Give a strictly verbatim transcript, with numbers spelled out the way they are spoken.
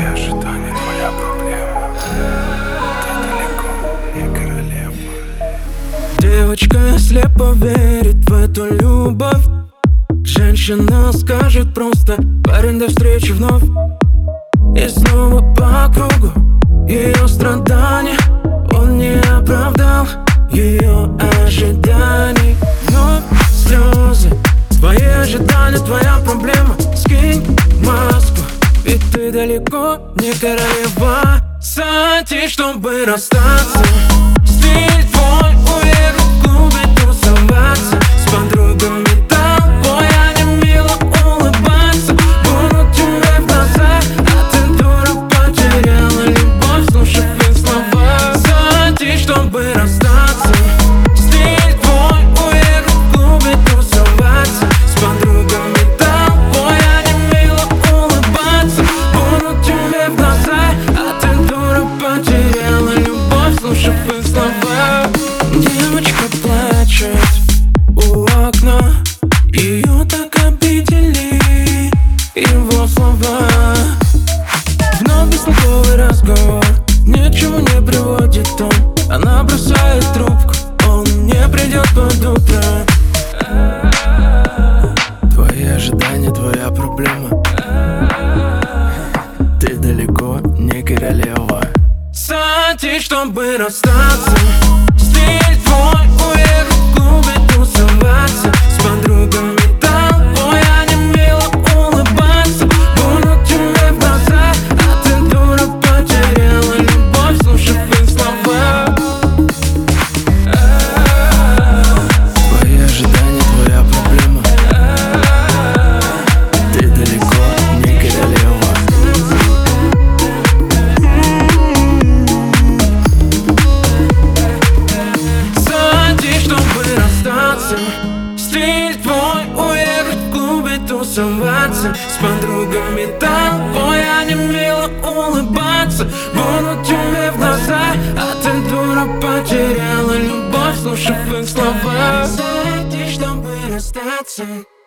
ожидания твоя проблема. Ты далеко не королева. Девочка слепо верит в эту любовь. Женщина скажет просто: парень, до встречи вновь. И снова по кругу ее страдания. Он не оправдал ее ожиданий. Вновь слезы. Твои ожидания, твоя проблема. Скинь маску, ведь ты далеко не королева. Садись, чтобы расстаться. Стиль твой уехал в клубе тусоваться. С подругами тобой, а не мило улыбаться. Буду тебе в глаза, а ты, дура, потеряла любовь. Слушай их слова. Садись, чтобы расстаться. Стиль твой уехал в клубе тусоваться. С подругами тобой, а не мило улыбаться. Буду тебе в глаза, а ты, дура, потеряла любовь. Слушай их слова. Девочка плачет у окна. Ее так обидели его слова. Вновь бестолковый разговор ни к чему не приводит он. Она бросает трубку, он не придет под утро. Твои ожидания, твоя проблема. Ты далеко не королева. Садись, чтобы расстаться. Стиль твой уехал в клубе тусоваться. С подругами тобой, а не мило улыбаться. Буду тебе в глаза, а ты, дура, потеряла любовь. Слушай их слова. Твои ожидания, твоя проблема. Ты далеко не королева. Садись, чтобы расстаться. Стиль твой уехать в клубе тусоваться. С подругами тобой, а не мило улыбаться. Буду тебе в глаза, а ты, дура, потеряла любовь. Слушай их слова. Садись, чтобы расстаться.